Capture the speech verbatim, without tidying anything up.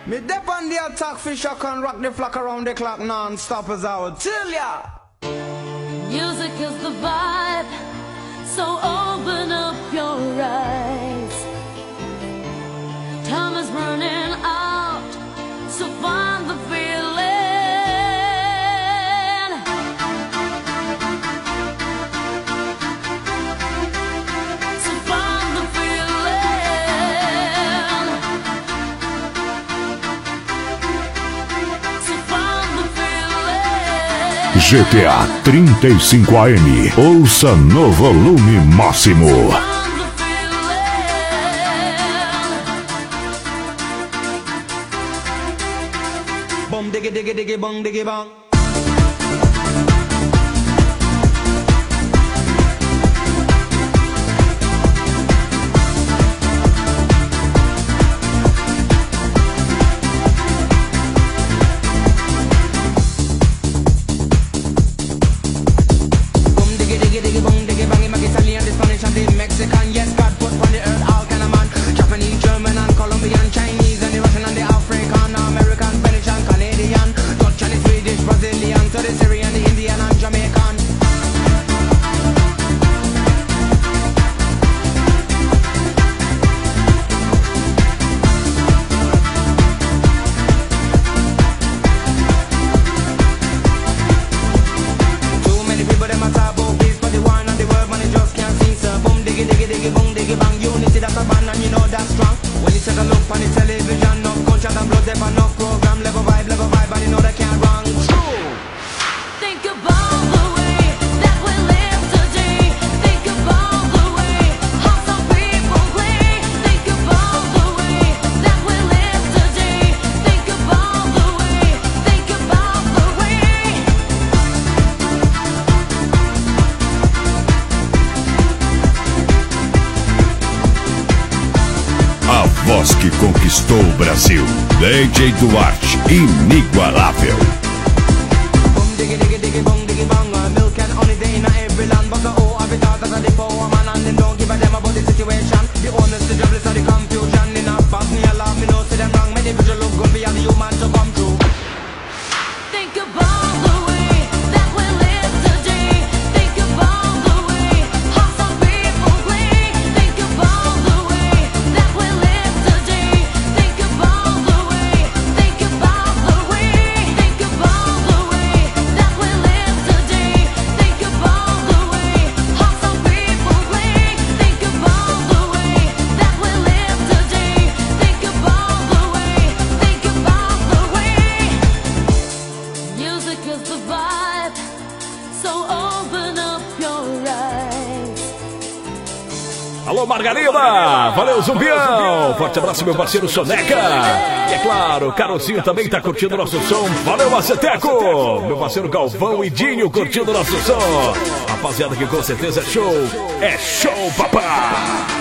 Me dep on the attack fish, I can rock the flock around the clock non-stop as I would tell ya. Music is the vibe, so open up your eyes. Time is running out, so find the feeling. So find the feeling. So find the feeling. G T A trinta e cinco A M. Ouça no volume máximo. Bum diggy diggy diggy bong diggy bong. Mexican, yes, God put on the earth all kind of man. Japanese, German and Colombian, Chinese and the Russian and the African, American, Venetian, Canadian, Dutch and the Swedish, Brazilian, to the Syrian, the Indian and Jamaican. Too many people them a talk about peace, but the one and the word man, it just can't see, sir. Boom diggy diggy diggy boom diggy bang. Unity that's a band and you know that's strong. When you take a look on the television, no gunshot and blood, there for no program. Level vibe, level vibe, and you know they can't wrong. True. Think about the way that we live today. Think about the way how some people play. Think about the way that we live today. Think about the way. Think about the way. A voz que conquistou o Brasil. D J Duarte, inigualável. Boom diggy diggy diggy boom diggy bang. Uh, milk and honey day in every land, but the oh every thought that the power man and them don't give a damn about the situation. The honest, the jobless, and the confusion. In a past me alarm, me know see them wrong. Many visual look good beyond the human to come true. Think about the way that we live today. Think about the way how some people play. Think about the way that we live today. Think about the way. Think about the way. Think about the way that we live today. Think about the way how some people play. Think about the way that we live today. Think about the way. Think about the way. Music is the vibe, so open up your eyes. Alô, Margarida! Valeu, Zumbião! Forte abraço, meu parceiro Soneca! E é claro, Carocinho também tá curtindo nosso som. Valeu, Maceteco! Meu parceiro Galvão e Dinho curtindo nosso som. Rapaziada que com certeza é show. É show, papai!